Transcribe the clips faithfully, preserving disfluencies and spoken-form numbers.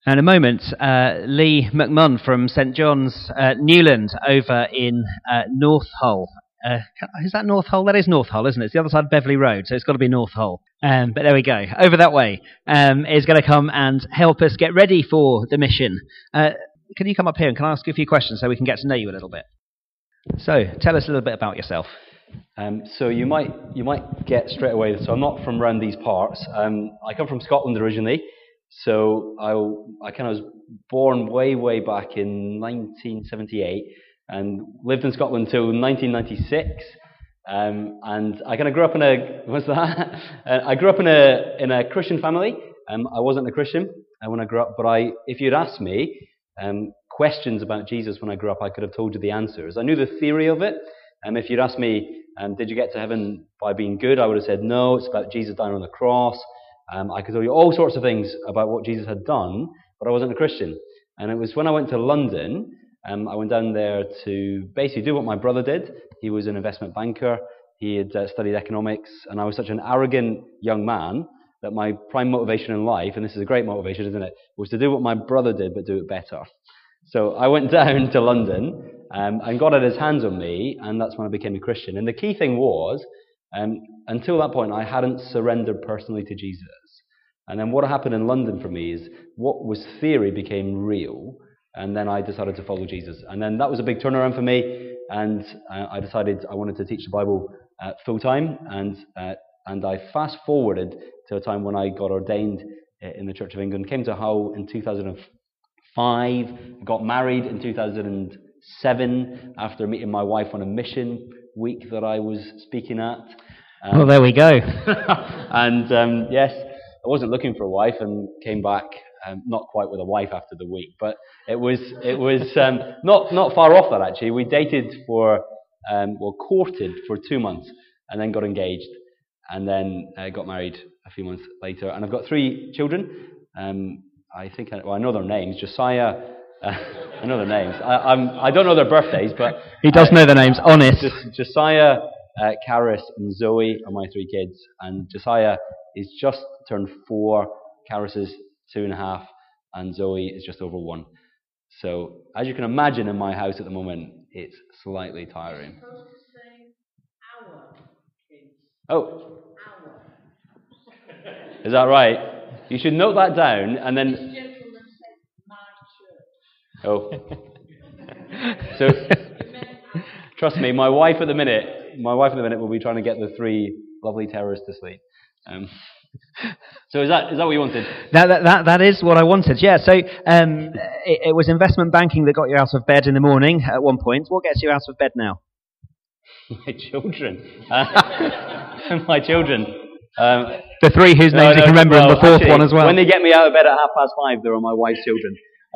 In a moment, uh, Lee McMunn from St John's uh, Newland over in uh, North Hull. Uh, is that North Hull? That is North Hull, isn't it? It's the other side of Beverley Road, so it's got to be North Hull. Um, but there we go. Over that way um, is going to come and help us get ready for the mission. Uh, can you come up here and can I ask you a few questions so we can get to know you a little bit? So, tell us a little bit about yourself. Um, so you might you might get straight away. So I'm not from around these parts. Um, I come from Scotland originally. So I, I kind of was born way, way back in nineteen seventy-eight and lived in Scotland until nineteen ninety-six. Um, and I kind of grew up in a, what's that? uh, I grew up in a in a Christian family. Um, I wasn't a Christian uh, when I grew up, but I, if you'd asked me um, questions about Jesus when I grew up, I could have told you the answers. I knew the theory of it. Um, if you'd asked me, um, did you get to heaven by being good? I would have said no. It's about Jesus dying on the cross. Um, I could tell you all sorts of things about what Jesus had done, but I wasn't a Christian. And it was when I went to London, um, I went down there to basically do what my brother did. He was an investment banker. He had uh, studied economics, and I was such an arrogant young man that my prime motivation in life, and this is a great motivation, isn't it, was to do what my brother did, but do it better. So I went down to London, um, and God had his hands on me, and that's when I became a Christian. And the key thing was, Um, until that point, I hadn't surrendered personally to Jesus. And then what happened in London for me is what was theory became real, and then I decided to follow Jesus. And then that was a big turnaround for me, and uh, I decided I wanted to teach the Bible uh, full time, and uh, and I fast forwarded to a time when I got ordained in the Church of England, came to Hull in two thousand five, got married in two thousand seven after meeting my wife on a mission week that I was speaking at. Um, well, there we go. and um, yes, I wasn't looking for a wife and came back, um, not quite with a wife after the week, but it was it was um, not not far off that actually. We dated for, um, well, courted for two months and then got engaged and then uh, got married a few months later. And I've got three children. Um, I think I, well, I know their names. Josiah. Uh, I know their names. I, I'm, I don't know their birthdays, but he does uh, know their names. Honest. Josiah, uh, Karis, and Zoe are my three kids, and Josiah is just turned four. Karis is two and a half, and Zoe is just over one. So, as you can imagine, in my house at the moment, it's slightly tiring. You're supposed to say our kids. Oh, Our. Is that right? You should note that down, and then. Oh, so trust me, my wife at the minute, my wife at the minute will be trying to get the three lovely terrorists to sleep. Um, so is that is that what you wanted? That that that, that is what I wanted. Yeah. So um, it, it was investment banking that got you out of bed in the morning at one point. What gets you out of bed now? My children. Uh, my children. Um, the three whose names no, no, you can remember, well, and the fourth actually, one as well. When they get me out of bed at half past five, they're my wife's children.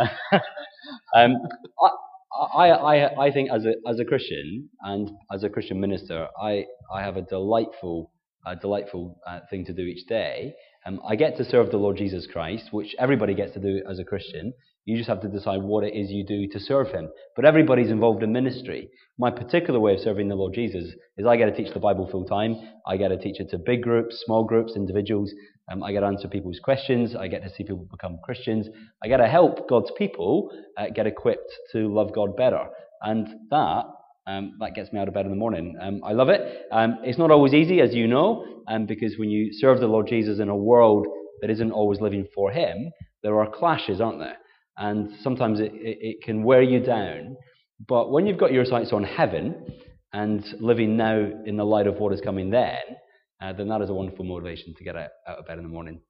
um, I, I, I, I think as a as a Christian and as a Christian minister, I, I have a delightful, uh, delightful uh, thing to do each day. Um, I get to serve the Lord Jesus Christ, which everybody gets to do as a Christian. You just have to decide what it is you do to serve Him. But everybody's involved in ministry. My particular way of serving the Lord Jesus is I get to teach the Bible full time. I get to teach it to big groups, small groups, individuals. Um, I get to answer people's questions. I get to see people become Christians. I get to help God's people uh, get equipped to love God better. And that um, that gets me out of bed in the morning. Um, I love it. Um, it's not always easy, as you know, um, because when you serve the Lord Jesus in a world that isn't always living for Him, there are clashes, aren't there? And sometimes it, it, it can wear you down. But when you've got your sights on heaven and living now in the light of what is coming then, uh, then that is a wonderful motivation to get out, out of bed in the morning.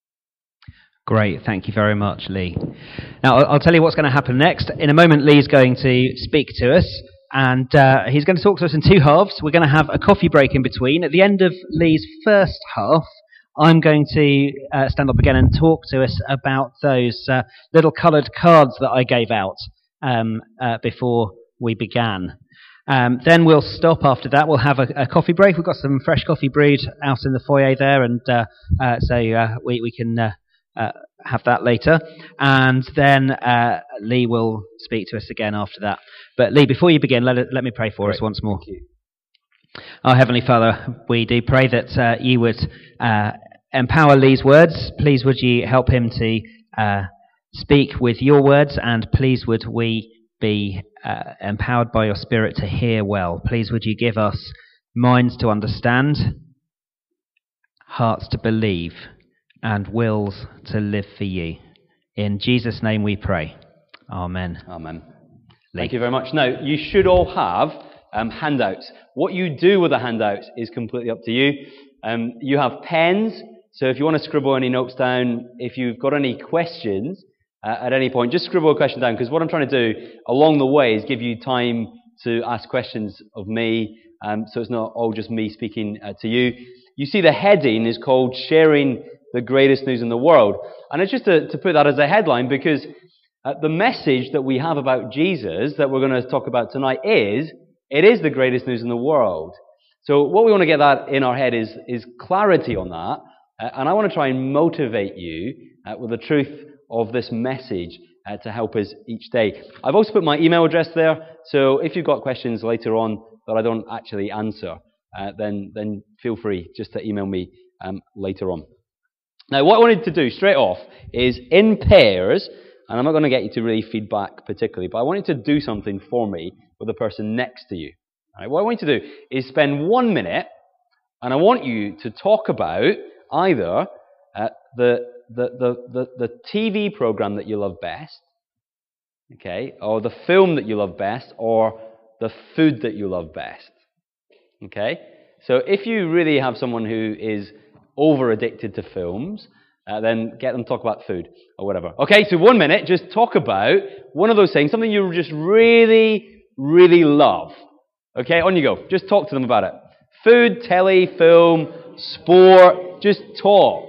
Great, thank you very much, Lee. Now, I'll, I'll tell you what's going to happen next. In a moment, Lee's going to speak to us, and uh, he's going to talk to us in two halves. We're going to have a coffee break in between. At the end of Lee's first half, I'm going to uh, stand up again and talk to us about those uh, little coloured cards that I gave out um, uh, before we began. Um, then we'll stop after that. We'll have a, a coffee break. We've got some fresh coffee brewed out in the foyer there, and uh, uh, so uh, we, we can uh, uh, have that later. And then uh, Lee will speak to us again after that. But Lee, before you begin, let, it, let me pray for Great. us once more. Thank you. Our Heavenly Father, we do pray that uh, you would uh, empower Lee's words. Please would you help him to uh, speak with your words, and please would we be uh, empowered by your Spirit to hear well. Please would you give us minds to understand, hearts to believe, and wills to live for you. In Jesus' name we pray. Amen. Amen. Lee. Thank you very much. Now, you should all have um, handouts. What you do with the handouts is completely up to you. Um, you have pens, so if you want to scribble any notes down, if you've got any questions uh, at any point, just scribble a question down, because what I'm trying to do along the way is give you time to ask questions of me, um, so it's not all just me speaking uh, to you. You see the heading is called Sharing the Greatest News in the World. And it's just to, to put that as a headline, because uh, the message that we have about Jesus that we're going to talk about tonight is, it is the greatest news in the world. So what we want to get that in our head is, is clarity on that. Uh, and I want to try and motivate you uh, with the truth of this message uh, to help us each day. I've also put my email address there, so if you've got questions later on that I don't actually answer, uh, then, then feel free just to email me um, later on. Now, what I wanted to do straight off is in pairs, and I'm not going to get you to really feedback particularly, but I want you to do something for me with the person next to you. All right, what I want you to do is spend one minute, and I want you to talk about either uh, the, the, the, the, the T V program that you love best, okay, or the film that you love best, or the food that you love best. Okay? So if you really have someone who is over-addicted to films, uh, then get them to talk about food or whatever. Okay, so one minute, just talk about one of those things, something you just really, really love. Okay, on you go. Just talk to them about it. Food, telly, film, sport, just talk.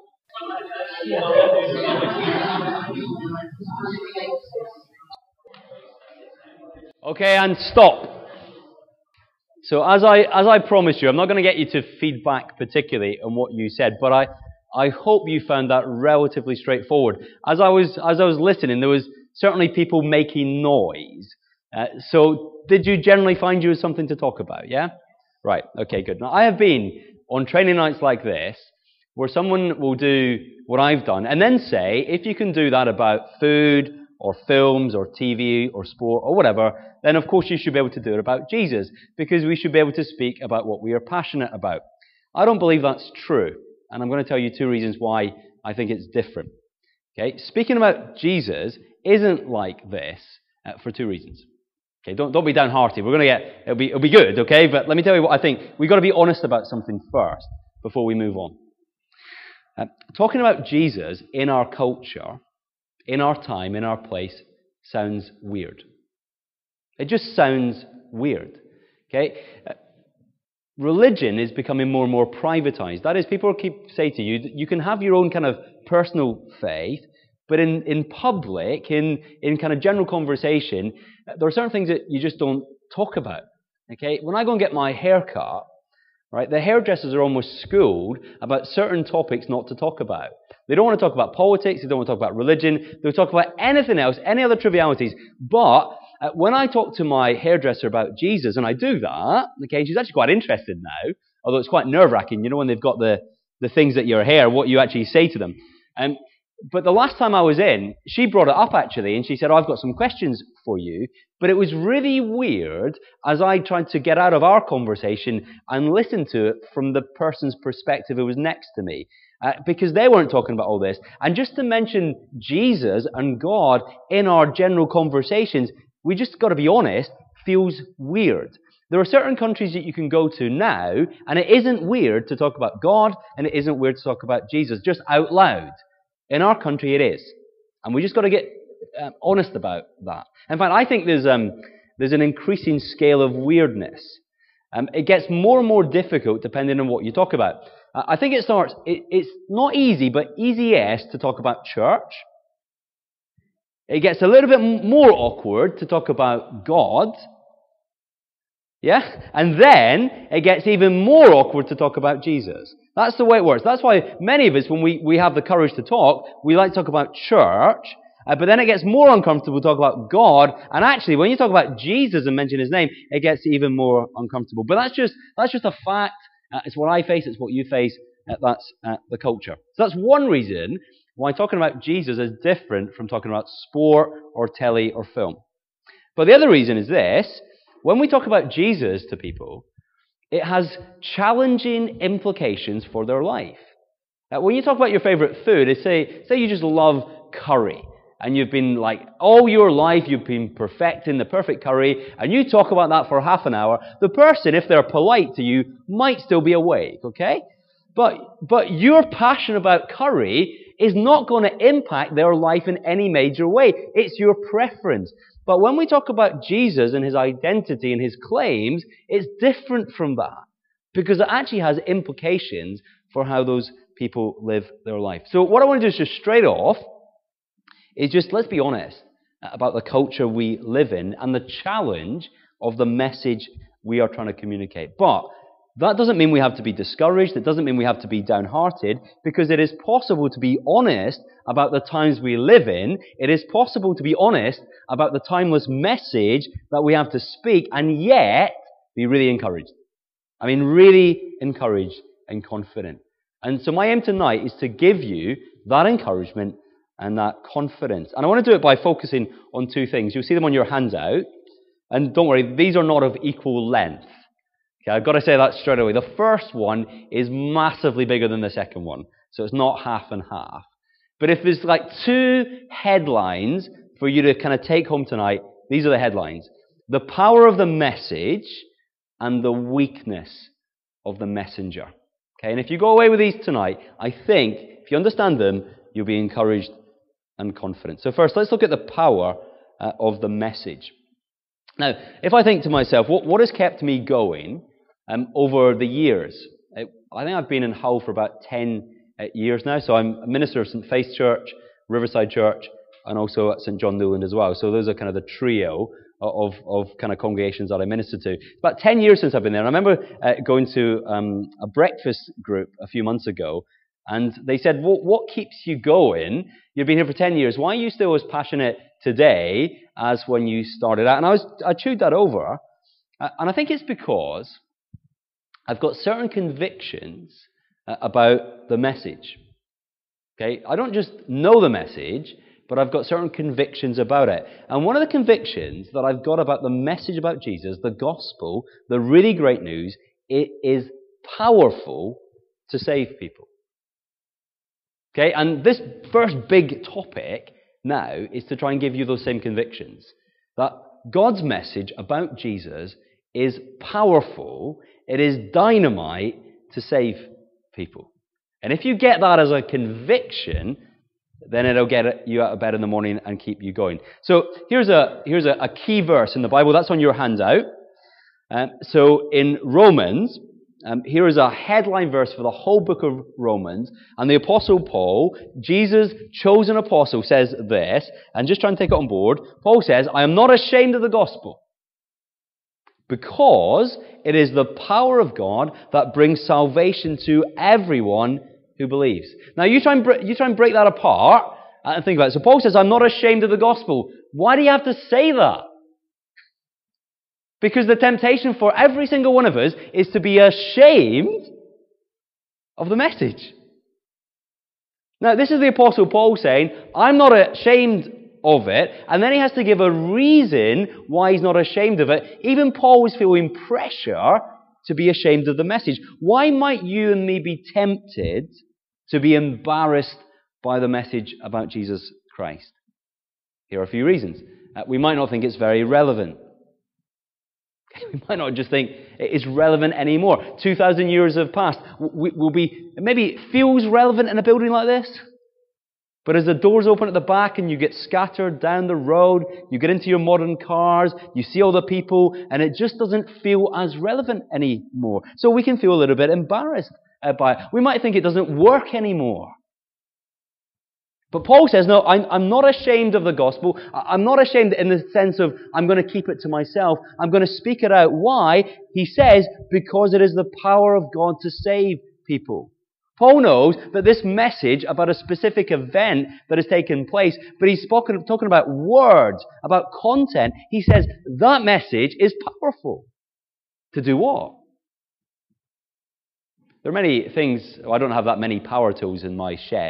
Okay, and stop. So as I as I promised you, I'm not going to get you to feedback particularly on what you said, but I, I hope you found that relatively straightforward. As I was as I was listening, there was certainly people making noise. Uh, so did you generally find you as something to talk about? Yeah? Right. Okay, good. Now I have been on training nights like this, where someone will do what I've done, and then say, if you can do that about food, or films, or T V, or sport, or whatever, then of course you should be able to do it about Jesus, because we should be able to speak about what we are passionate about. I don't believe that's true, and I'm going to tell you two reasons why I think it's different. Okay, speaking about Jesus isn't like this uh, for two reasons. Okay, don't don't be downhearted. We're going to get it'll be it'll be good. Okay, but let me tell you what I think. We've got to be honest about something first before we move on. Uh, talking about Jesus in our culture, in our time, in our place, sounds weird. It just sounds weird. Okay? Uh, religion is becoming more and more privatized. That is, people keep saying to you, you can have your own kind of personal faith, but in, in public, in, in kind of general conversation, there are certain things that you just don't talk about. Okay? When I go and get my hair cut, right, the hairdressers are almost schooled about certain topics not to talk about. They don't want to talk about politics, they don't want to talk about religion, they'll talk about anything else, any other trivialities. But uh, when I talk to my hairdresser about Jesus, and I do that, okay, she's actually quite interested now, although it's quite nerve-wracking, you know, when they've got the, the things at your hair, what you actually say to them. Um, but the last time I was in, she brought it up actually, and she said, oh, I've got some questions for you. But it was really weird as I tried to get out of our conversation and listen to it from the person's perspective who was next to me. Uh, because they weren't talking about all this. And just to mention Jesus and God in our general conversations, we just got to be honest, feels weird. There are certain countries that you can go to now, and it isn't weird to talk about God, and it isn't weird to talk about Jesus, just out loud. In our country, it is. And we just got to get uh, honest about that. In fact, I think there's, um, there's an increasing scale of weirdness. Um, it gets more and more difficult depending on what you talk about. I think it starts, it, it's not easy, but easiest to talk about church. It gets a little bit more awkward to talk about God. Yeah? And then it gets even more awkward to talk about Jesus. That's the way it works. That's why many of us, when we, we have the courage to talk, we like to talk about church, uh, but then it gets more uncomfortable to talk about God, and actually, when you talk about Jesus and mention His name, it gets even more uncomfortable. But that's just, that's just a fact. Uh, it's what I face, it's what you face, uh, that's uh, the culture. So that's one reason why talking about Jesus is different from talking about sport or telly or film. But the other reason is this: when we talk about Jesus to people, it has challenging implications for their life. Now, when you talk about your favorite food, it's say, say you just love curry, and you've been like, all your life you've been perfecting the perfect curry, and you talk about that for half an hour, the person, if they're polite to you, might still be awake, okay? But, but your passion about curry is not going to impact their life in any major way. It's your preference. But when we talk about Jesus and his identity and his claims, it's different from that, because it actually has implications for how those people live their life. So what I want to do is just straight off is just, let's be honest about the culture we live in and the challenge of the message we are trying to communicate. But that doesn't mean we have to be discouraged. It doesn't mean we have to be downhearted, because it is possible to be honest about the times we live in. It is possible to be honest about the timeless message that we have to speak, and yet be really encouraged. I mean, really encouraged and confident. And so my aim tonight is to give you that encouragement and that confidence. And I want to do it by focusing on two things. You'll see them on your handout. And don't worry, these are not of equal length. Okay, I've got to say that straight away. The first one is massively bigger than the second one. So it's not half and half. But if there's like two headlines for you to kind of take home tonight, these are the headlines: the power of the message and the weakness of the messenger. Okay, and if you go away with these tonight, I think if you understand them, you'll be encouraged and confident. So first, let's look at the power uh, of the message. Now, if I think to myself, what, what has kept me going um, over the years? It, I think I've been in Hull for about ten uh, years now. So I'm a minister of Saint Faith's Church, Riverside Church, and also at Saint John Newland as well. So those are kind of the trio of, of kind of congregations that I minister to. It's about ten years since I've been there. And I remember uh, going to um, a breakfast group a few months ago, and they said, well, what keeps you going? You've been here for ten years. Why are you still as passionate today as when you started out? And I was I chewed that over, uh, and I think it's because I've got certain convictions uh, about the message. Okay, I don't just know the message, but I've got certain convictions about it. And one of the convictions that I've got about the message about Jesus, the gospel, the really great news, it is powerful to save people. Okay, and this first big topic now is to try and give you those same convictions. That God's message about Jesus is powerful, it is dynamite to save people. And if you get that as a conviction, then it'll get you out of bed in the morning and keep you going. So here's a here's a, a key verse in the Bible. That's on your handout. Um, so in Romans, um, here is a headline verse for the whole book of Romans. And the Apostle Paul, Jesus' chosen apostle, says this, and just try and take it on board. Paul says, I am not ashamed of the gospel, because it is the power of God that brings salvation to everyone who believes. Now, you try and, bre- you try and break that apart and think about it. So Paul says, I'm not ashamed of the gospel. Why do you have to say that? Because the temptation for every single one of us is to be ashamed of the message. Now, this is the Apostle Paul saying, I'm not ashamed of it, and then he has to give a reason why he's not ashamed of it. Even Paul was feeling pressure to be ashamed of the message. Why might you and me be tempted to be embarrassed by the message about Jesus Christ? Here are a few reasons. Uh, we might not think it's very relevant. We might not just think it's relevant anymore. two thousand years have passed. We, we'll be, maybe it feels relevant in a building like this, but as the doors open at the back and you get scattered down the road, you get into your modern cars, you see all the people, and it just doesn't feel as relevant anymore. So we can feel a little bit embarrassed by it. We might think it doesn't work anymore. But Paul says, no, I'm, I'm not ashamed of the gospel. I'm not ashamed in the sense of I'm going to keep it to myself. I'm going to speak it out. Why? He says, because it is the power of God to save people. Paul knows that this message about a specific event that has taken place, but he's spoken, talking about words, about content. He says that message is powerful. To do what? There are many things. I don't have that many power tools in my shed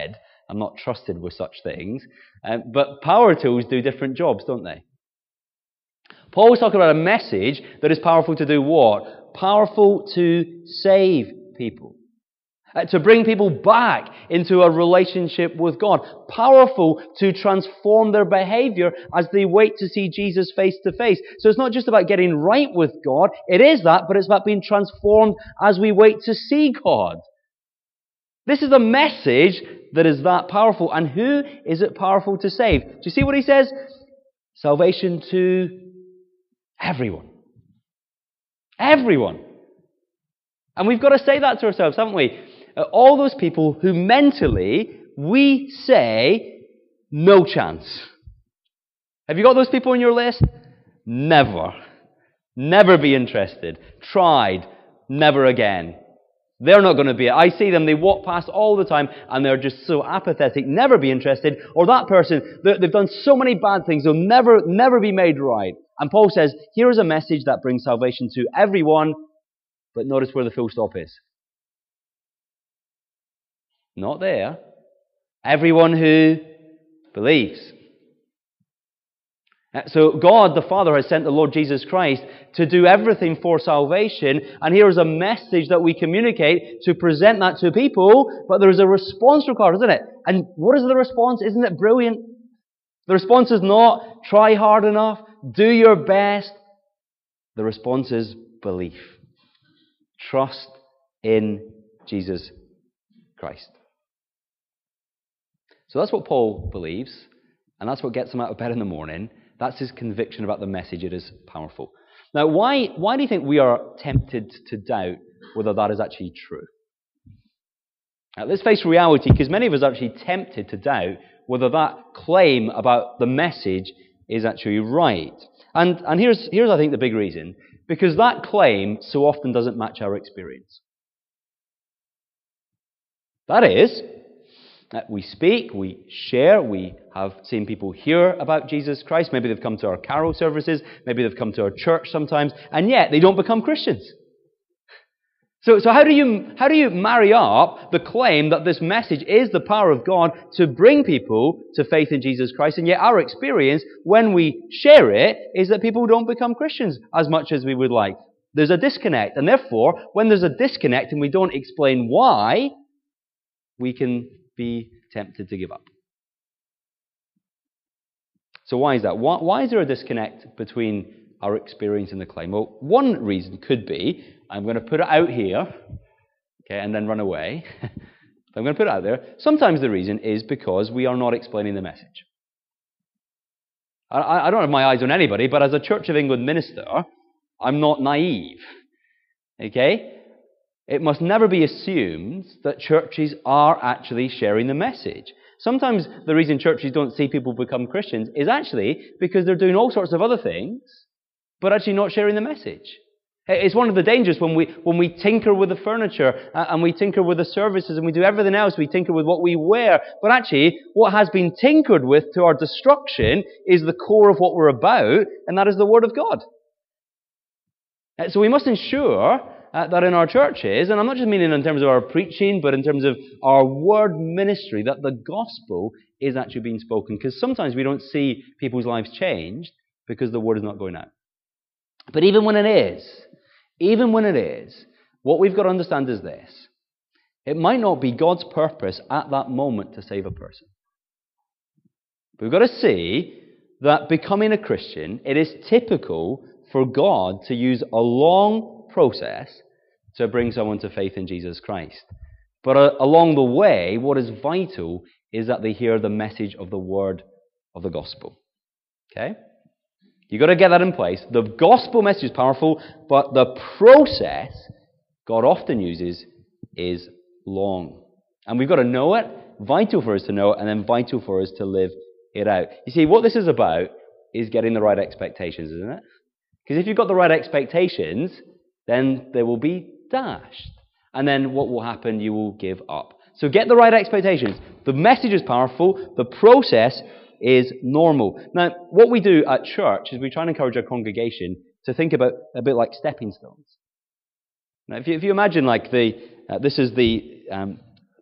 I'm not trusted with such things. Um, but power tools do different jobs, don't they? Paul was talking about a message that is powerful to do what? Powerful to save people. Uh, to bring people back into a relationship with God. Powerful to transform their behavior as they wait to see Jesus face to face. So it's not just about getting right with God. It is that, but it's about being transformed as we wait to see God. This is a message that is that powerful. And who is it powerful to save? Do you see what he says? Salvation to everyone. Everyone. And we've got to say that to ourselves, haven't we? Uh, all those people who mentally we say, no chance. Have you got those people on your list? Never. Never be interested. Tried. Never again. They're not going to be it. I see them, they walk past all the time and they're just so apathetic. Never be interested. Or that person, they've done so many bad things, they'll never, never be made right. And Paul says, here is a message that brings salvation to everyone, but notice where the full stop is. Not there. Everyone who believes. So God, the Father, has sent the Lord Jesus Christ to do everything for salvation. And here is a message that we communicate to present that to people. But there is a response required, isn't it? And what is the response? Isn't it brilliant? The response is not try hard enough, do your best. The response is belief. Trust in Jesus Christ. So that's what Paul believes, and that's what gets him out of bed in the morning. That's his conviction about the message. It is powerful. Now, why, why do you think we are tempted to doubt whether that is actually true? Now, let's face reality, because many of us are actually tempted to doubt whether that claim about the message is actually right. And, and here's, here's, I think, the big reason. Because that claim so often doesn't match our experience. That is, that we speak, we share, we have seen people hear about Jesus Christ. Maybe they've come to our carol services, maybe they've come to our church sometimes, and yet they don't become Christians. So, so how do you how do you marry up the claim that this message is the power of God to bring people to faith in Jesus Christ, and yet our experience when we share it is that people don't become Christians as much as we would like? There's a disconnect, and therefore, when there's a disconnect and we don't explain why, we can be tempted to give up. So why is that? Why, why is there a disconnect between our experience and the claim? Well, one reason could be, I'm going to put it out here, okay, and then run away. I'm going to put it out there. Sometimes the reason is because we are not explaining the message. I, I don't have my eyes on anybody, but as a Church of England minister, I'm not naive. Okay? It must never be assumed that churches are actually sharing the message. Sometimes the reason churches don't see people become Christians is actually because they're doing all sorts of other things, but actually not sharing the message. It's one of the dangers when we when we tinker with the furniture and we tinker with the services and we do everything else. We tinker with what we wear. But actually, what has been tinkered with to our destruction is the core of what we're about, and that is the Word of God. So we must ensure uh, that in our churches, and I'm not just meaning in terms of our preaching, but in terms of our word ministry, that the gospel is actually being spoken. Because sometimes we don't see people's lives changed because the word is not going out. But even when it is, even when it is, what we've got to understand is this. It might not be God's purpose at that moment to save a person. But we've got to see that becoming a Christian, it is typical for God to use a long process to bring someone to faith in Jesus Christ. But uh, along the way, what is vital is that they hear the message of the word of the gospel. Okay? You've got to get that in place. The gospel message is powerful, but the process God often uses is long. And we've got to know it, vital for us to know it, and then vital for us to live it out. You see, what this is about is getting the right expectations, isn't it? Because if you've got the right expectations, then they will be dashed. And then what will happen? You will give up. So get the right expectations. The message is powerful. The process is normal. Now, what we do at church is we try and encourage our congregation to think about a bit like stepping stones. Now, if you, if you imagine like the, uh, this is the um,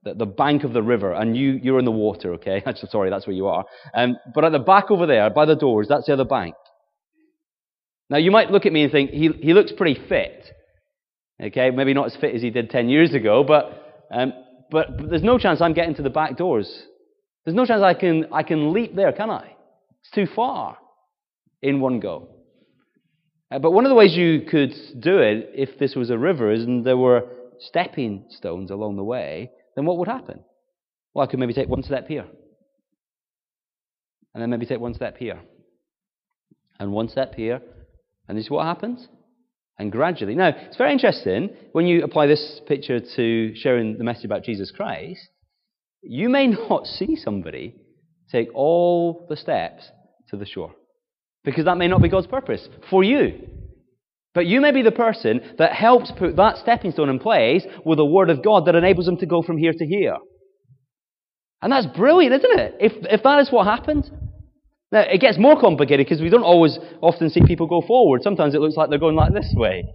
the, the bank of the river, and you, you're in the water, okay? Actually, sorry, that's where you are. Um, but at the back over there, by the doors, that's the other bank. Now, you might look at me and think, he, he looks pretty fit. Okay, maybe not as fit as he did ten years ago, but, um, but but there's no chance I'm getting to the back doors. There's no chance I can I can leap there, can I? It's too far in one go. Uh, but one of the ways you could do it, if this was a river, is and there were stepping stones along the way, then what would happen? Well, I could maybe take one step here, and then maybe take one step here, and one step here, and this is what happens. And gradually, now, it's very interesting, when you apply this picture to sharing the message about Jesus Christ, you may not see somebody take all the steps to the shore, because that may not be God's purpose for you. But you may be the person that helps put that stepping stone in place with the Word of God that enables them to go from here to here. And that's brilliant, isn't it? If, if that is what happened. Now, it gets more complicated because we don't always often see people go forward. Sometimes it looks like they're going like this way.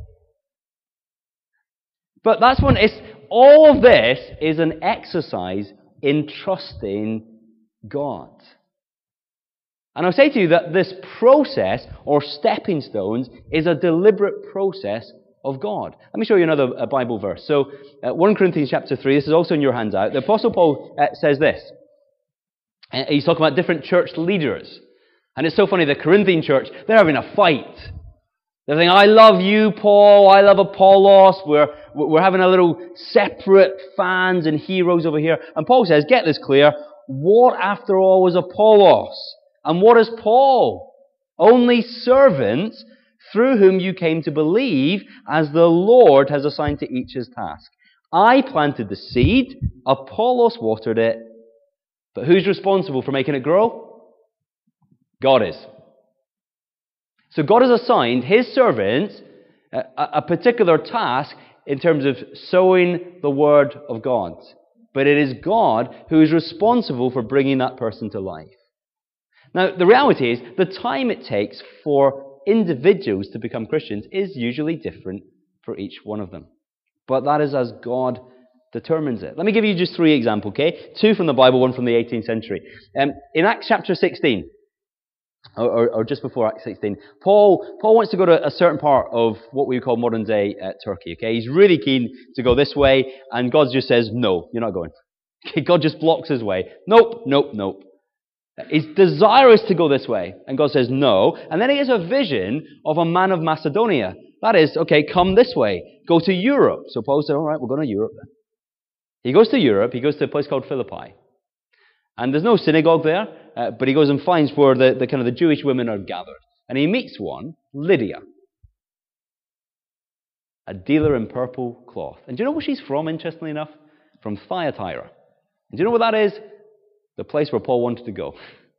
But that's when it's, all of this is an exercise in trusting God. And I'll say to you that this process, or stepping stones, is a deliberate process of God. Let me show you another uh, Bible verse. So, uh, First Corinthians chapter three, this is also in your handout. The Apostle Paul uh, says this. Uh, he's talking about different church leaders. And it's so funny, the Corinthian church, they're having a fight. They're saying, I love you, Paul, I love Apollos, we're, we're having a little separate fans and heroes over here. And Paul says, get this clear, what after all was Apollos? And what is Paul? Only servants through whom you came to believe, as the Lord has assigned to each his task. I planted the seed, Apollos watered it, but who's responsible for making it grow? God is. So God has assigned his servants a, a particular task in terms of sowing the word of God. But it is God who is responsible for bringing that person to life. Now, the reality is, the time it takes for individuals to become Christians is usually different for each one of them. But that is as God determines it. Let me give you just three examples, okay? Two from the Bible, one from the eighteenth century. Um, in Acts chapter sixteen, or, or, or just before Acts sixteen, Paul Paul wants to go to a certain part of what we call modern-day uh, Turkey, okay? He's really keen to go this way, and God just says, no, you're not going. Okay, God just blocks his way. Nope, nope, nope. He's desirous to go this way, and God says no. And then he has a vision of a man of Macedonia. That is, okay, come this way. Go to Europe. So Paul said, all right, we're going to Europe then. He goes to Europe. He goes to a place called Philippi. And there's no synagogue there, uh, but he goes and finds where the, the kind of the Jewish women are gathered. And he meets one, Lydia, a dealer in purple cloth. And do you know where she's from, interestingly enough? From Thyatira. And do you know what that is? The place where Paul wanted to go.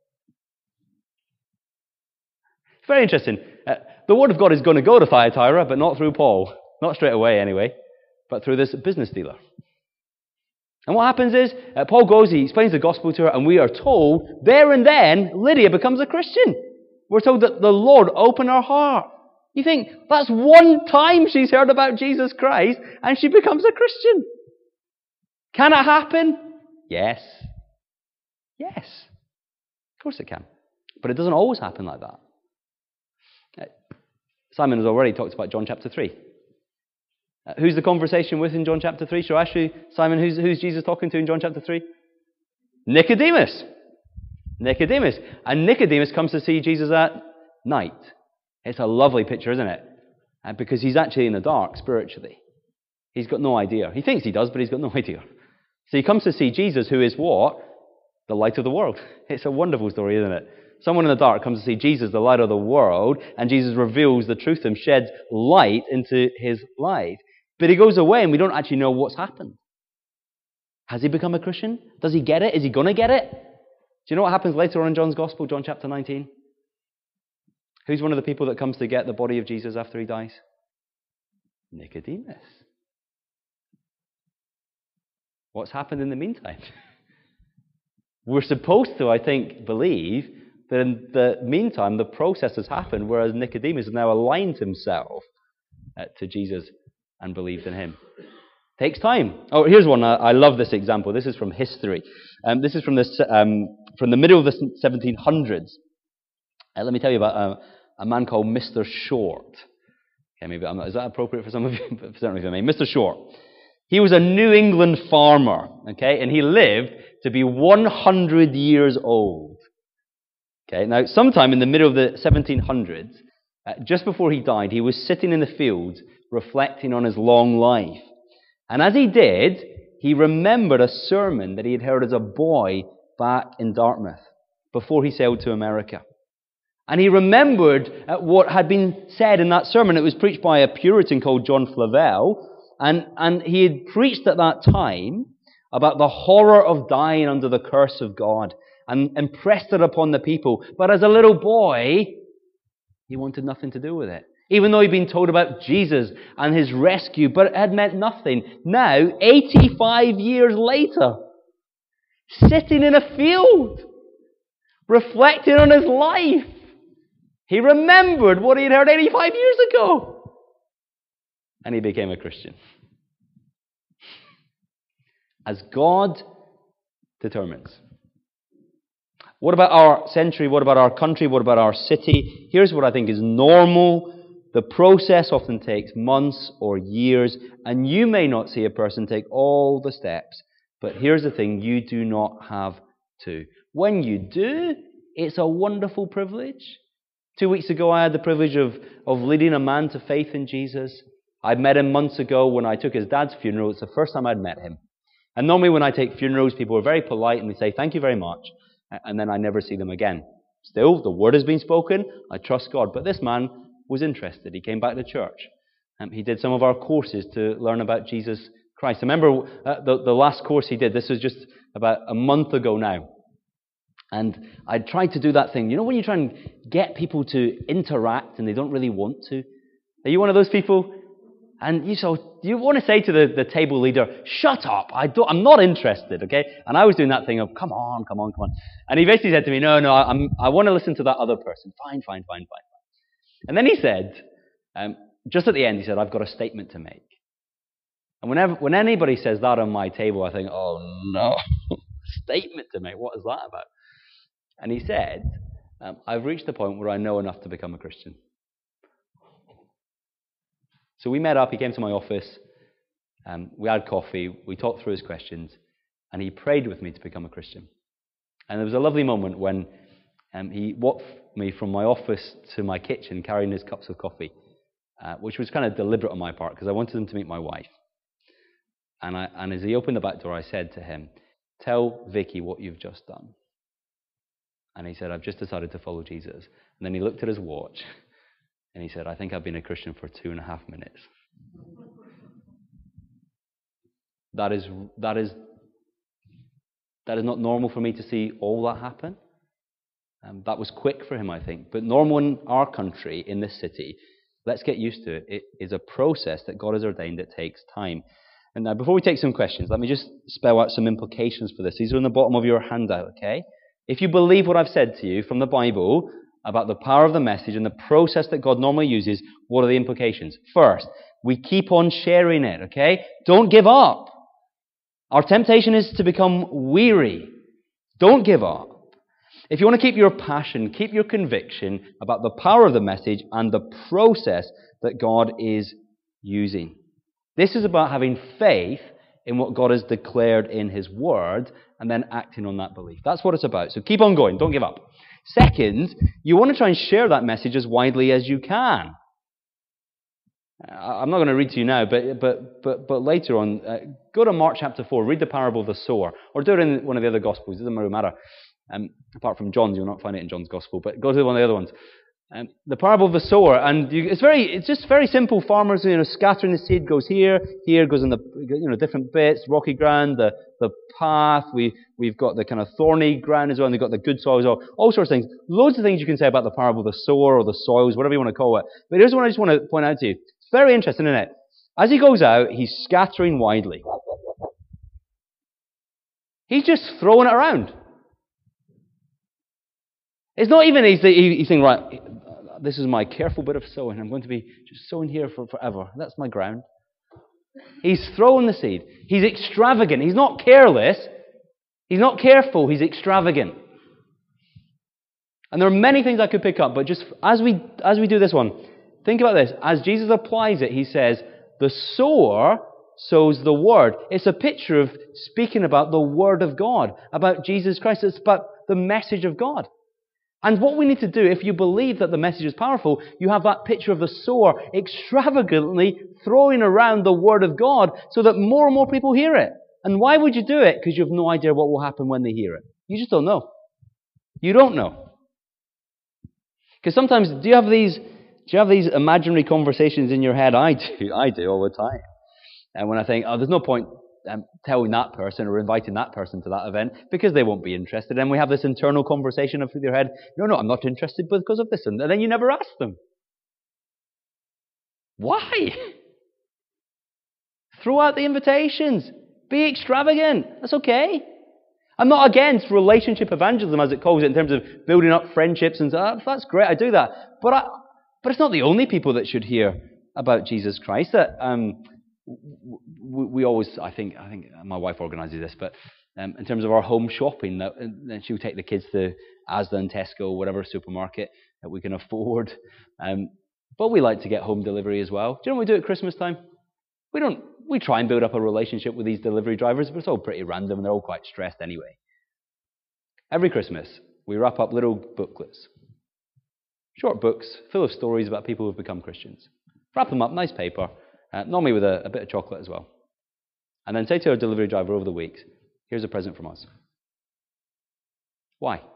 It's very interesting. Uh, the word of God is going to go to Thyatira, but not through Paul. Not straight away, anyway, but through this business dealer. And what happens is, uh, Paul goes, he explains the gospel to her, and we are told, there and then, Lydia becomes a Christian. We're told that the Lord opened her heart. You think, that's one time she's heard about Jesus Christ, and she becomes a Christian. Can it happen? Yes. Yes. Of course it can. But it doesn't always happen like that. Uh, Simon has already talked about John chapter three. Uh, who's the conversation with in John chapter three? Shall I ask you, Simon, who's, who's Jesus talking to in John chapter three? Nicodemus. Nicodemus. And Nicodemus comes to see Jesus at night. It's a lovely picture, isn't it? Uh, because he's actually in the dark spiritually. He's got no idea. He thinks he does, but he's got no idea. So he comes to see Jesus, who is what? The light of the world. It's a wonderful story, isn't it? Someone in the dark comes to see Jesus, the light of the world, and Jesus reveals the truth to him, sheds light into his life. But he goes away and we don't actually know what's happened. Has he become a Christian? Does he get it? Is he going to get it? Do you know what happens later on in John's Gospel, John chapter nineteen? Who's one of the people that comes to get the body of Jesus after he dies? Nicodemus. What's happened in the meantime? We're supposed to, I think, believe that in the meantime, the process has happened, whereas Nicodemus has now aligned himself uh, to Jesus and believed in him. Takes time. Oh, here's one. I, I love this example. This is from history. Um, this is from, this, um, from the middle of the seventeen hundreds. Uh, let me tell you about uh, a man called Mister Short. Okay, maybe I'm not, is that appropriate for some of you? Certainly for me. Mister Short. He was a New England farmer, okay, and he lived to be one hundred years old. Okay, now sometime in the middle of the seventeen hundreds, uh, just before he died, he was sitting in the fields reflecting on his long life. And as he did, he remembered a sermon that he had heard as a boy back in Dartmouth before he sailed to America. And he remembered uh, what had been said in that sermon. It was preached by a Puritan called John Flavel, and, and he had preached at that time about the horror of dying under the curse of God and impressed it upon the people. But as a little boy, he wanted nothing to do with it. Even though he'd been told about Jesus and his rescue, but it had meant nothing. Now, eighty-five years later, sitting in a field, reflecting on his life, he remembered what he had heard eighty-five years ago. And he became a Christian. As God determines. What about our century? What about our country? What about our city? Here's what I think is normal. The process often takes months or years, and you may not see a person take all the steps. But here's the thing, you do not have to. When you do, it's a wonderful privilege. Two weeks ago, I had the privilege of, of leading a man to faith in Jesus. I'd met him months ago when I took his dad's funeral. It's the first time I'd met him. And normally when I take funerals, people are very polite and they say, thank you very much. And then I never see them again. Still, the word has been spoken. I trust God. But this man was interested. He came back to church. Um, he did some of our courses to learn about Jesus Christ. I remember uh, the, the last course he did. This was just about a month ago now. And I tried to do that thing. You know when you try and get people to interact and they don't really want to? Are you one of those people? And you so you want to say to the, the table leader, shut up, I don't, I'm not interested, okay? And I was doing that thing of, come on, come on, come on. And he basically said to me, no, no, I'm, I want to listen to that other person. Fine, fine, fine, fine, fine. And then he said, um, just at the end, he said, I've got a statement to make. And whenever when anybody says that on my table, I think, oh no, statement to make, what is that about? And he said, um, I've reached the point where I know enough to become a Christian. So we met up, he came to my office, um, we had coffee, we talked through his questions, and he prayed with me to become a Christian. And there was a lovely moment when um, he walked me from my office to my kitchen carrying his cups of coffee, uh, which was kind of deliberate on my part because I wanted him to meet my wife. And, I, and as he opened the back door, I said to him, tell Vicky what you've just done. And he said, I've just decided to follow Jesus. And then he looked at his watch. And he said, I think I've been a Christian for two and a half minutes. That is, that is, that is not normal for me to see all that happen. Um, that was quick for him, I think. But normal in our country, in this city, let's get used to it. It is a process that God has ordained that takes time. And now, before we take some questions, let me just spell out some implications for this. These are on the bottom of your handout, okay? If you believe what I've said to you from the Bible about the power of the message and the process that God normally uses, what are the implications? First, we keep on sharing it, okay? Don't give up. Our temptation is to become weary. Don't give up. If you want to keep your passion, keep your conviction about the power of the message and the process that God is using. This is about having faith in what God has declared in His Word and then acting on that belief. That's what it's about. So keep on going. Don't give up. Second, you want to try and share that message as widely as you can. I'm not going to read to you now, but but but but later on, uh, go to Mark chapter four, read the parable of the sower, or do it in one of the other Gospels. It doesn't really matter. Um, apart from John's, you'll not find it in John's Gospel, but go to one of the other ones. Um, the parable of the sower, and you, it's very, it's just very simple. Farmers, you know, scattering the seed goes here, here goes in the, you know, different bits, rocky ground, the the path. We we've got the kind of thorny ground as well, and they've got the good soil as well. All sorts of things. Loads of things you can say about the parable of the sower or the soils, whatever you want to call it. But here's what I just want to point out to you. It's very interesting, isn't it? As he goes out, he's scattering widely. He's just throwing it around. It's not even he's, he's thinking, right, this is my careful bit of sowing. I'm going to be just sowing here for forever. That's my ground. He's throwing the seed. He's extravagant. He's not careless. He's not careful. He's extravagant. And there are many things I could pick up, but just as we as we do this one, think about this. As Jesus applies it, he says, the sower sows the word. It's a picture of speaking about the word of God, about Jesus Christ. It's about the message of God. And what we need to do, if you believe that the message is powerful, you have that picture of the sower extravagantly throwing around the word of God so that more and more people hear it. And why would you do it? Because you have no idea what will happen when they hear it. You just don't know. You don't know. Because sometimes, do you have these, do you have these imaginary conversations in your head? I do. I do all the time. And when I think, oh, there's no point um, telling that person or inviting that person to that event because they won't be interested. And we have this internal conversation with your head. No, no, I'm not interested because of this. And then you never ask them. Why? Throw out the invitations. Be extravagant. That's okay. I'm not against relationship evangelism, as it calls it, in terms of building up friendships and stuff. That's great. I do that. But I, but it's not the only people that should hear about Jesus Christ. That um, we, we always, I think, I think my wife organises this, but um, in terms of our home shopping, that then she'll take the kids to Asda and Tesco, whatever supermarket that we can afford. Um, but we like to get home delivery as well. Do you know what we do at Christmas time? We don't. We try and build up a relationship with these delivery drivers, but it's all pretty random and they're all quite stressed anyway. Every Christmas, we wrap up little booklets. Short books full of stories about people who've become Christians. Wrap them up, nice paper, uh, normally with a, a bit of chocolate as well. And then say to our delivery driver over the weeks, here's a present from us. Why?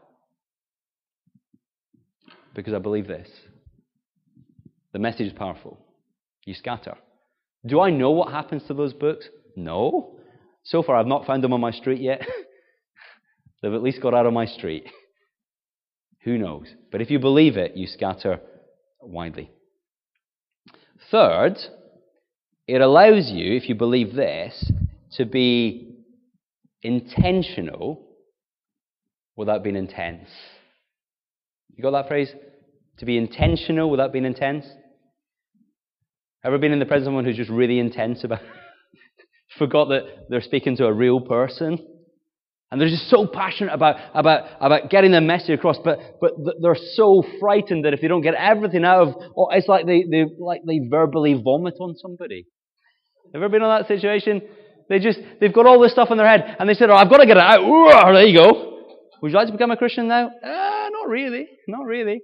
Because I believe this. The message is powerful. You scatter. Do I know what happens to those books? No. So far, I've not found them on my street yet. They've at least got out of my street. Who knows? But if you believe it, you scatter widely. Third, it allows you, if you believe this, to be intentional without being intense. You got that phrase? To be intentional without being intense? Ever been in the presence of someone who's just really intense about forgot that they're speaking to a real person? And they're just so passionate about, about, about getting the message across, but, but they're so frightened that if they don't get everything out of, oh, it's like they, they, like they verbally vomit on somebody. Ever been in that situation? They just, they've got all this stuff in their head, and they said, oh, I've got to get it out. Ooh, there you go. Would you like to become a Christian now? Uh, not really. Not really.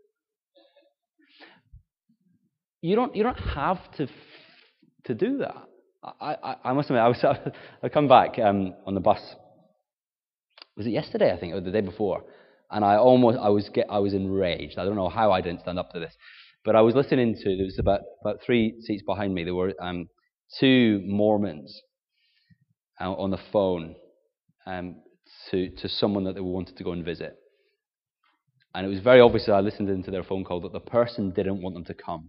You don't, you don't have to to do that. I, I, I must admit, I was I come back um, on the bus. Was it yesterday? I think, or the day before. And I almost, I was get, I was enraged. I don't know how I didn't stand up to this, but I was listening to. There was about about three seats behind me. There were um, two Mormons uh, on the phone um, to to someone that they wanted to go and visit. And it was very obvious that I listened into their phone call that the person didn't want them to come.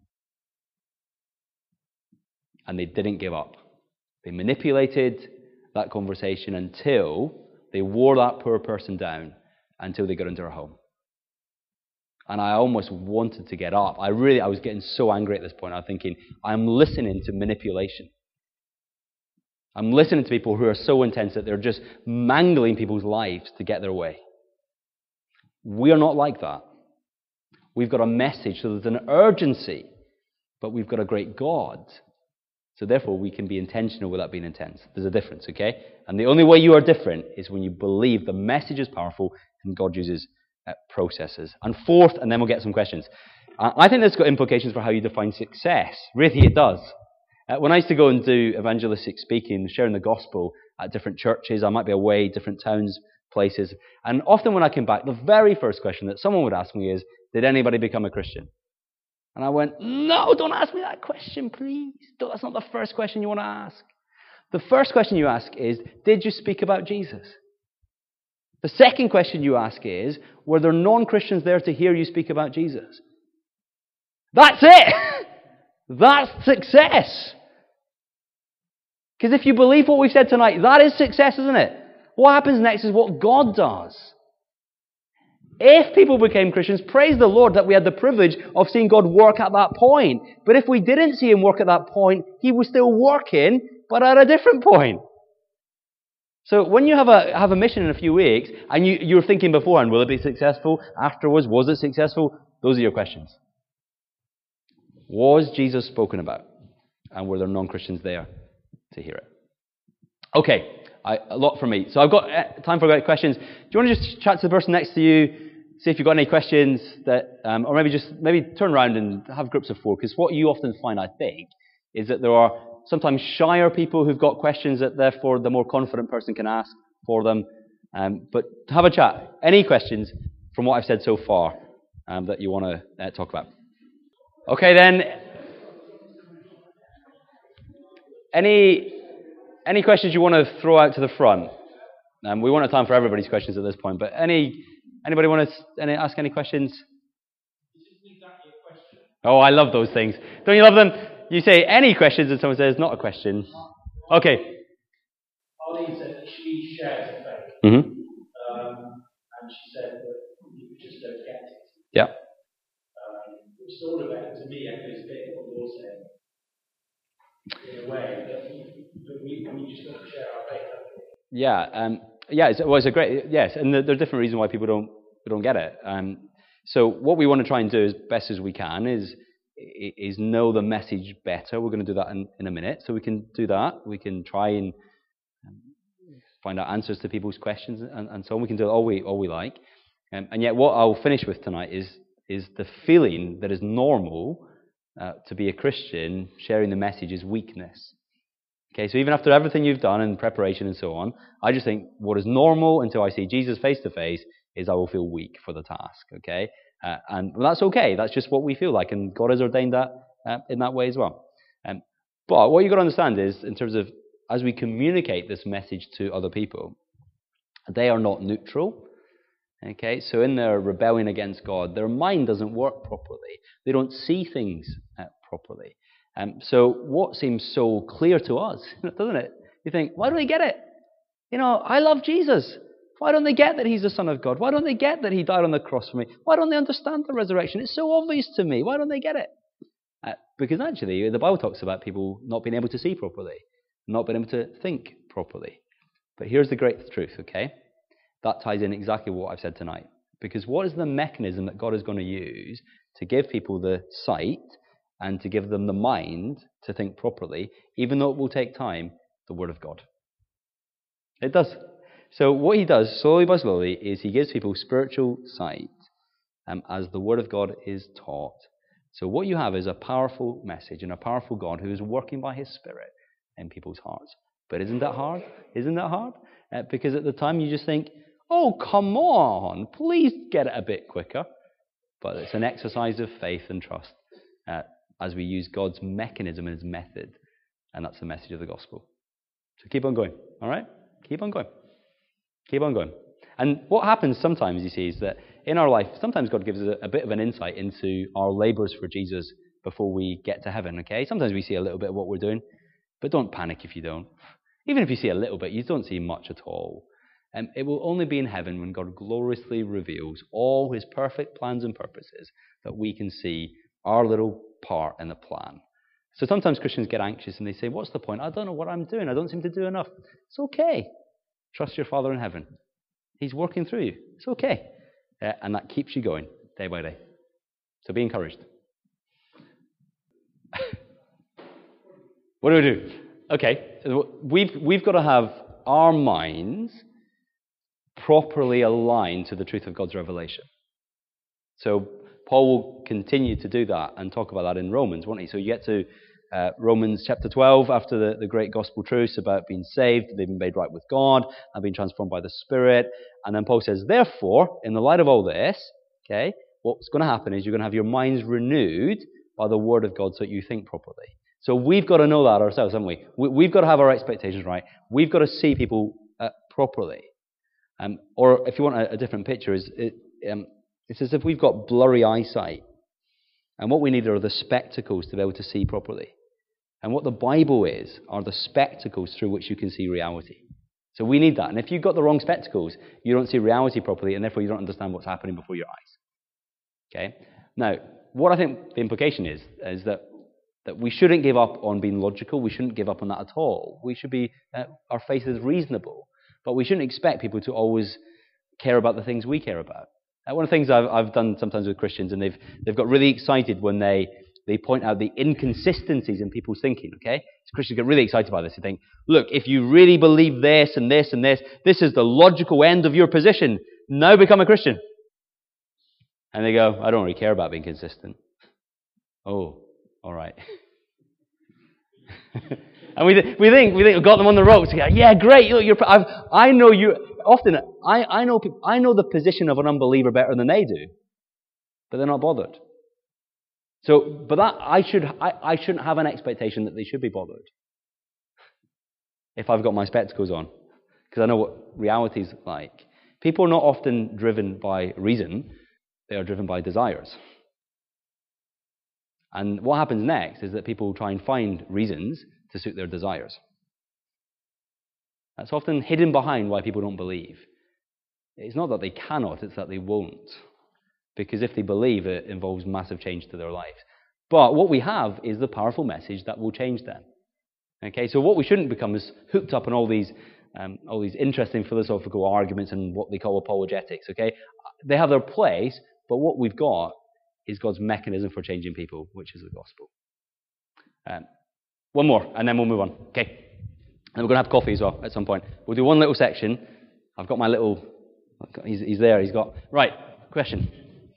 And they didn't give up. They manipulated that conversation until they wore that poor person down until they got into her home. And I almost wanted to get up. I really, I was getting so angry at this point. I was thinking, I'm listening to manipulation. I'm listening to people who are so intense that they're just mangling people's lives to get their way. We are not like that. We've got a message, so there's an urgency, but we've got a great God. So therefore, we can be intentional without being intense. There's a difference, okay? And the only way you are different is when you believe the message is powerful and God uses uh, processes. And fourth, and then we'll get some questions. Uh, I think this has got implications for how you define success. Really, it does. Uh, when I used to go and do evangelistic speaking, sharing the gospel at different churches, I might be away, different towns, places. And often when I came back, the very first question that someone would ask me is, did anybody become a Christian? And I went, no, don't ask me that question, please. Don't, that's not the first question you want to ask. The first question you ask is, did you speak about Jesus? The second question you ask is, were there non-Christians there to hear you speak about Jesus? That's it! That's success! Because if you believe what we've said tonight, that is success, isn't it? What happens next is what God does. If people became Christians, praise the Lord that we had the privilege of seeing God work at that point. But if we didn't see him work at that point, he was still working, but at a different point. So when you have a have a mission in a few weeks, and you, you're thinking beforehand, will it be successful? Afterwards, was it successful? Those are your questions. Was Jesus spoken about? And were there non-Christians there to hear it? Okay, I, a lot from me. So I've got uh, time for questions. Do you want to just chat to the person next to you, see if you've got any questions, that, um, or maybe just maybe turn around and have groups of four? Because what you often find, I think, is that there are sometimes shyer people who've got questions that therefore the more confident person can ask for them. Um, but have a chat. Any questions from what I've said so far um, that you want to uh, talk about? Okay then. Any any questions you want to throw out to the front? Um, we won't have time for everybody's questions at this point, but any anybody want to any, ask any questions? Oh, I love those things. Don't you love them? You say any questions and someone says not a question. Okay. Arlene said she shares a faith. Mm-hmm. Um, and she said that you just don't get it. Yeah. Um, it's sort of, to me, echoes a bit what you're saying, in a way, that, that we, we just don't share our faith. Yeah. Um, yeah. It's, well, it's a great yes, and there, there are different reasons why people don't don't get it. Um, so what we want to try and do as best as we can is is know the message better. We're going to do that in, in a minute. So we can do that. We can try and um, find out answers to people's questions and, and so on. We can do all we all we like. Um, and yet what I'll finish with tonight is is the feeling that is normal uh, to be a Christian, sharing the message, is weakness. Okay, so even after everything you've done in preparation and so on, I just think what is normal until I see Jesus face to face is I will feel weak for the task. Okay, uh, and well, that's okay. That's just what we feel like, and God has ordained that uh, in that way as well. Um, but what you've got to understand is, in terms of as we communicate this message to other people, they are not neutral. Okay, so in their rebellion against God, their mind doesn't work properly. They don't see things uh, properly. Um, so what seems so clear to us, doesn't it? You think, why don't they get it? You know, I love Jesus. Why don't they get that he's the Son of God? Why don't they get that he died on the cross for me? Why don't they understand the resurrection? It's so obvious to me. Why don't they get it? Uh, because actually, the Bible talks about people not being able to see properly, not being able to think properly. But here's the great truth, okay? That ties in exactly what I've said tonight. Because what is the mechanism that God is going to use to give people the sight and to give them the mind to think properly, even though it will take time? The Word of God. It does. So what he does, slowly by slowly, is he gives people spiritual sight um, as the Word of God is taught. So what you have is a powerful message and a powerful God who is working by his Spirit in people's hearts. But isn't that hard? Isn't that hard? Uh, because at the time you just think, oh, come on, please get it a bit quicker. But it's an exercise of faith and trust uh, as we use God's mechanism and his method. And that's the message of the gospel. So keep on going, all right? Keep on going. Keep on going. And what happens sometimes, you see, is that in our life, sometimes God gives us a, a bit of an insight into our labours for Jesus before we get to heaven, okay? Sometimes we see a little bit of what we're doing, but don't panic if you don't. Even if you see a little bit, you don't see much at all. Um, it will only be in heaven when God gloriously reveals all his perfect plans and purposes that we can see our little part in the plan. So sometimes Christians get anxious and they say, what's the point? I don't know what I'm doing. I don't seem to do enough. It's okay. Trust your Father in heaven. He's working through you. It's okay. Uh, and that keeps you going day by day. So be encouraged. What do we do? Okay, so we've, we've got to have our minds properly aligned to the truth of God's revelation. So Paul will continue to do that and talk about that in Romans, won't he? So you get to uh, Romans chapter twelve, after the, the great gospel truths about being saved, they've been made right with God, and been transformed by the Spirit. And then Paul says, therefore, in the light of all this, okay, what's going to happen is you're going to have your minds renewed by the Word of God so that you think properly. So we've got to know that ourselves, haven't we? we we've got to have our expectations right. We've got to see people uh, properly. Um, or if you want a, a different picture, is it, um, it's as if we've got blurry eyesight. And what we need are the spectacles to be able to see properly. And what the Bible is are the spectacles through which you can see reality. So we need that. And if you've got the wrong spectacles, you don't see reality properly, and therefore you don't understand what's happening before your eyes. Okay? Now, what I think the implication is, is that, that we shouldn't give up on being logical. We shouldn't give up on that at all. We should be, uh, our faith is reasonable. But we shouldn't expect people to always care about the things we care about. Uh, one of the things I've, I've done sometimes with Christians, and they've, they've got really excited when they, they point out the inconsistencies in people's thinking, okay? So Christians get really excited by this. They think, look, if you really believe this and this and this, this is the logical end of your position. Now become a Christian. And they go, I don't really care about being consistent. Oh, all right. And we, th- we think we think we've got them on the ropes. We go, yeah, great. Look, you're, I've, I know you. Often, I, I know people, I know the position of an unbeliever better than they do, but they're not bothered. So, but that I should I, I shouldn't have an expectation that they should be bothered if I've got my spectacles on, because I know what reality is like. People are not often driven by reason; they are driven by desires. And what happens next is that people try and find reasons to suit their desires. That's often hidden behind why people don't believe. It's not that they cannot, it's that they won't. Because if they believe, it involves massive change to their lives. But what we have is the powerful message that will change them. Okay, so what we shouldn't become is hooked up on all these um, all these interesting philosophical arguments and what they call apologetics. Okay, they have their place, but what we've got is God's mechanism for changing people, which is the gospel. Um, one more, and then we'll move on. Okay. And we're going to have coffee as well at some point. We'll do one little section. I've got my little... He's, he's there. He's got... Right. Question.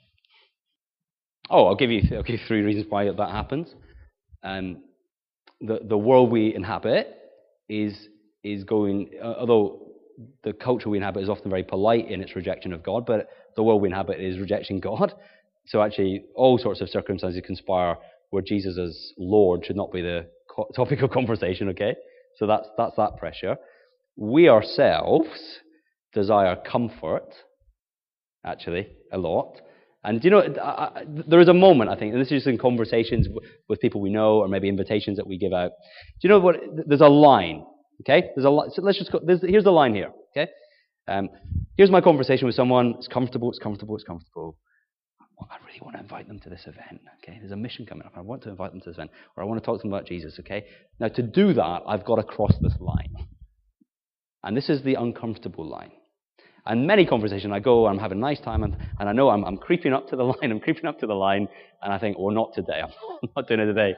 Oh, I'll give you, I'll give you three reasons why that happens. Um, the, the world we inhabit is, is going... Uh, although the culture we inhabit is often very polite in its rejection of God, but the world we inhabit is rejecting God. So actually, all sorts of circumstances conspire where Jesus as Lord should not be the co- topic of conversation, okay? So that's that's that pressure. We ourselves desire comfort, actually, a lot. And do you know, I, I, there is a moment, I think, and this is just in conversations w- with people we know, or maybe invitations that we give out. Do you know what? There's a line, okay? There's a li- so let's just go. Here's the line here, okay? Um, here's my conversation with someone. It's comfortable. It's comfortable. It's comfortable. I really want to invite them to this event, okay? There's a mission coming up. I want to invite them to this event, or I want to talk to them about Jesus, okay? Now, to do that, I've got to cross this line. And this is the uncomfortable line. And many conversations, I go, I'm having a nice time, and, and I know I'm, I'm creeping up to the line, I'm creeping up to the line, and I think, oh, not today. I'm not doing it today.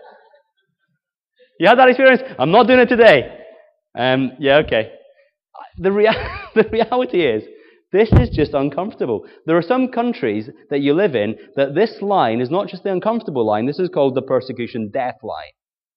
You had that experience? I'm not doing it today. Um, yeah, okay. The, rea- the reality is, this is just uncomfortable. There are some countries that you live in that this line is not just the uncomfortable line, this is called the persecution death line.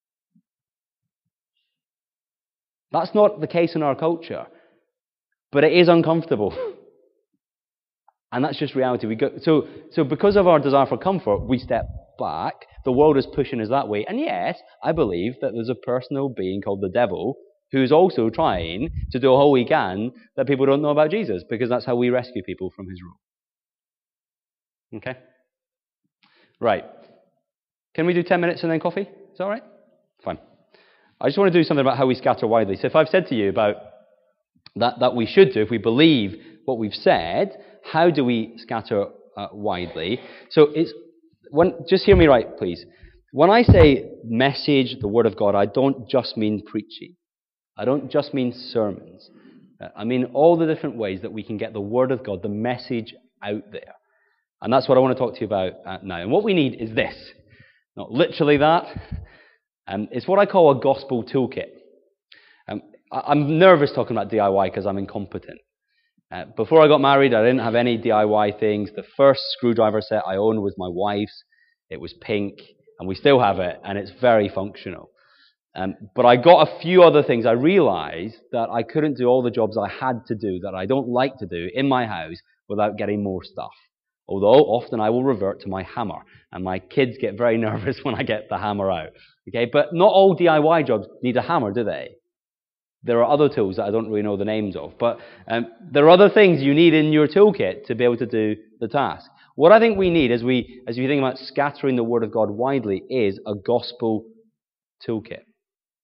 That's not the case in our culture, but it is uncomfortable. And that's just reality. We go, so, so because of our desire for comfort, we step back. The world is pushing us that way. And yes, I believe that there's a personal being called the devil who's also trying to do all he can that people don't know about Jesus, because that's how we rescue people from his rule. Okay? Right. Can we do ten minutes and then coffee? Is that all right? Fine. I just want to do something about how we scatter widely. So if I've said to you about that, that we should do, if we believe what we've said, how do we scatter uh, widely? So it's when, just hear me right, please. When I say message, the Word of God, I don't just mean preaching. I don't just mean sermons. I mean all the different ways that we can get the Word of God, the message, out there. And that's what I want to talk to you about uh, now. And what we need is this. Not literally that. Um, it's what I call a gospel toolkit. Um, I, I'm nervous talking about D I Y because I'm incompetent. Uh, before I got married, I didn't have any D I Y things. The first screwdriver set I owned was my wife's. It was pink, and we still have it, and it's very functional. Um, but I got a few other things. I realized that I couldn't do all the jobs I had to do, that I don't like to do, in my house without getting more stuff. Although often I will revert to my hammer, and my kids get very nervous when I get the hammer out. Okay, but not all D I Y jobs need a hammer, do they? There are other tools that I don't really know the names of, but um, there are other things you need in your toolkit to be able to do the task. What I think we need, as we as we think about scattering the Word of God widely, is a gospel toolkit.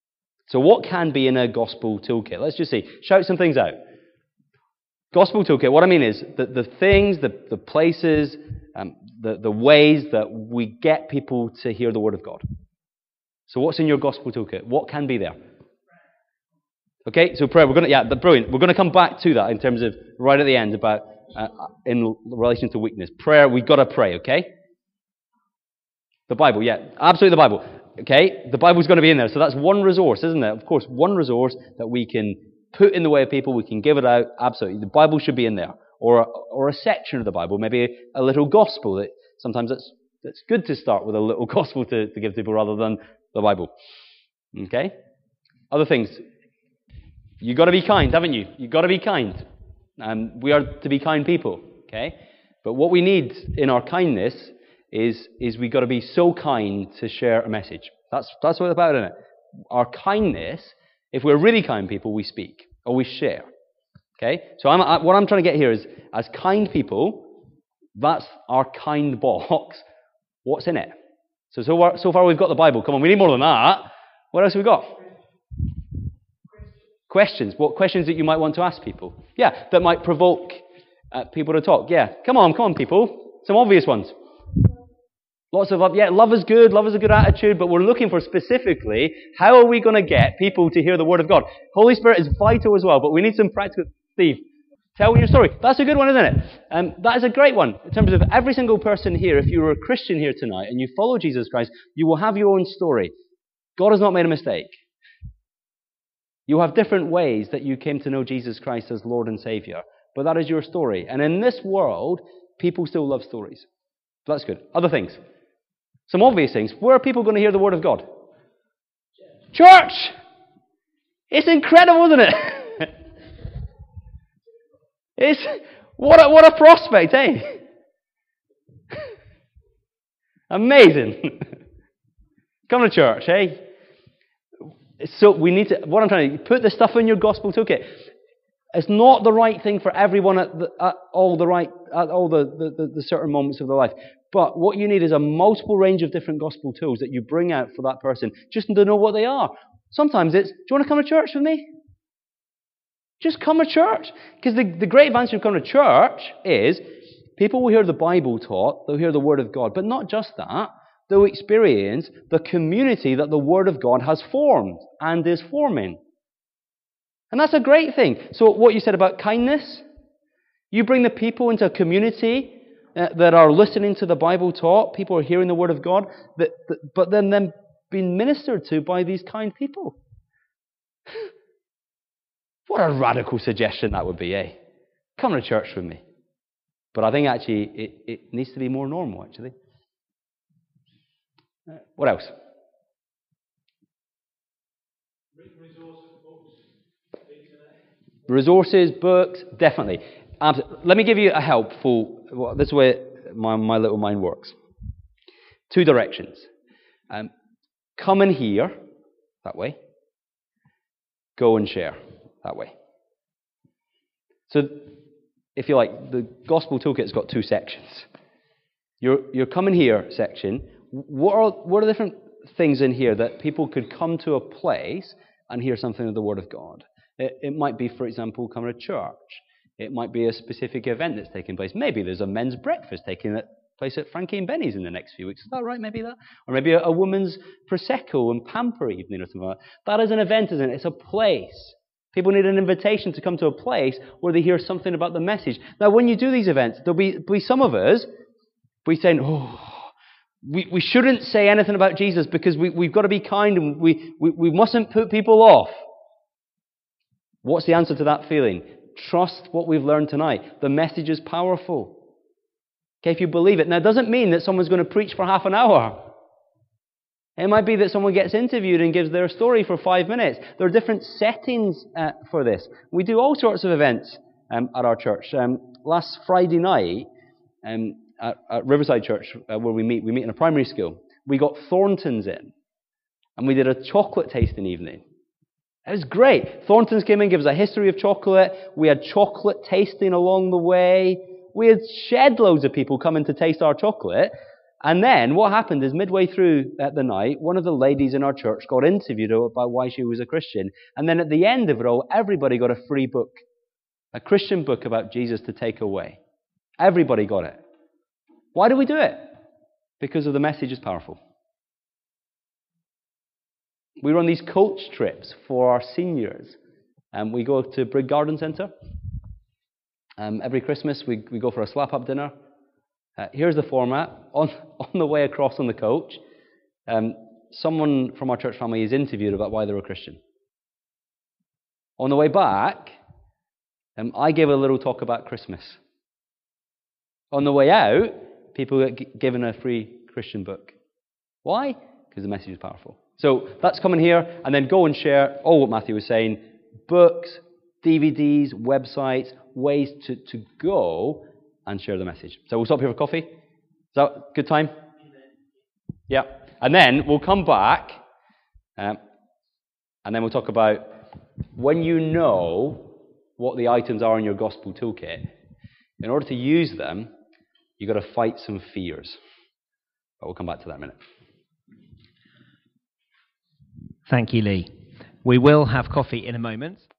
So what can be in a gospel toolkit? Let's just see. Shout some things out. Gospel toolkit, what I mean is that the things, the, the places, um, the, the ways that we get people to hear the word of God. So what's in your gospel toolkit? What can be there? Okay, so prayer. We're going to, yeah, brilliant. We're going to come back to that in terms of right at the end about uh, in relation to weakness. Prayer, we've got to pray, okay? The Bible, yeah, absolutely the Bible. Okay, the Bible's going to be in there. So that's one resource, isn't it? Of course, one resource that we can put in the way of people, we can give it out. Absolutely. The Bible should be in there. Or, or a section of the Bible, maybe a, a little gospel. That sometimes it's, it's good to start with a little gospel to, to give to people rather than the Bible. Okay? Other things. You've got to be kind, haven't you? You've got to be kind. Um, we are to be kind people. Okay? But what we need in our kindness is, is we've got to be so kind to share a message. That's, that's what it's about, isn't it? Our kindness, if we're really kind people, we speak or we share. Okay? So I'm, I, what I'm trying to get here is, as kind people, that's our kind box. What's in it? So, so far, so far we've got the Bible. Come on, we need more than that. What else have we got? Questions. What questions that you might want to ask people? Yeah, that might provoke uh, people to talk. Yeah, come on, come on, people. Some obvious ones. Lots of love. Yeah, love is good. Love is a good attitude, but we're looking for specifically, how are we going to get people to hear the word of God? Holy Spirit is vital as well, but we need some practical... Steve, tell your story. That's a good one, isn't it? Um, that is a great one. In terms of every single person here, if you were a Christian here tonight and you follow Jesus Christ, you will have your own story. God has not made a mistake. You have different ways that you came to know Jesus Christ as Lord and Saviour, but that is your story. And in this world, people still love stories. So that's good. Other things. Some obvious things. Where are people going to hear the word of God? Church! It's incredible, isn't it? It's what a, what a prospect, eh? Amazing. Come to church, eh? So we need to, what I'm trying to, put the stuff in your gospel toolkit. It's not the right thing for everyone at, the, at all the right, at all the, the, the, the certain moments of their life. But what you need is a multiple range of different gospel tools that you bring out for that person, just to know what they are. Sometimes it's, do you want to come to church with me? Just come to church. Because the, the great advantage of coming to church is people will hear the Bible taught, they'll hear the Word of God, but not just that, they'll experience the community that the Word of God has formed and is forming. And that's a great thing. So what you said about kindness, you bring the people into a community uh, that are listening to the Bible taught, people are hearing the Word of God, that, that, but then them being ministered to by these kind people. What a radical suggestion that would be, eh? Come to church with me. But I think actually it, it needs to be more normal, actually. Uh, what else? Resources, books, definitely. Absolutely. Let me give you a helpful, well, this is where my, my little mind works. Two directions. Um, come and hear, that way. Go and share, that way. So, if you like, the Gospel Toolkit's got two sections. Your, your come and hear section, what are, what are the different things in here that people could come to a place and hear something of the Word of God? It, it might be, for example, coming to church. It might be a specific event that's taking place. Maybe there's a men's breakfast taking place at Frankie and Benny's in the next few weeks. Is that right? Maybe that? Or maybe a, a woman's Prosecco and Pamper evening or something like that. That is an event, isn't it? It's a place. People need an invitation to come to a place where they hear something about the message. Now, when you do these events, there'll be, be some of us, we saying, oh, we, we shouldn't say anything about Jesus because we, we've got to be kind and we, we, we mustn't put people off. What's the answer to that feeling? Trust what we've learned tonight. The message is powerful. Okay, if you believe it. Now, it doesn't mean that someone's going to preach for half an hour. It might be that someone gets interviewed and gives their story for five minutes. There are different settings uh, for this. We do all sorts of events um, at our church. Um, last Friday night, um, at, at Riverside Church, uh, where we meet, we meet in a primary school, we got Thorntons in. And we did a chocolate tasting evening. It was great. Thorntons came in, gave us a history of chocolate. We had chocolate tasting along the way. We had shed loads of people coming to taste our chocolate. And then what happened is midway through at the night, one of the ladies in our church got interviewed about why she was a Christian. And then at the end of it all, everybody got a free book, a Christian book about Jesus to take away. Everybody got it. Why do we do it? Because of the message is powerful. We run these coach trips for our seniors. Um, we go to Brigg Garden Centre. Um, every Christmas we, we go for a slap-up dinner. Uh, here's the format. On, on the way across on the coach, um, someone from our church family is interviewed about why they're a Christian. On the way back, um, I gave a little talk about Christmas. On the way out, people get g- given a free Christian book. Why? Because the message is powerful. So that's coming here, and then go and share all what Matthew was saying. Books, D V Ds, websites, ways to, to go and share the message. So we'll stop here for coffee. Is that a good time? Yeah. And then we'll come back, um, and then we'll talk about when you know what the items are in your gospel toolkit, in order to use them, you've got to fight some fears. But we'll come back to that in a minute. Thank you, Lee. We will have coffee in a moment.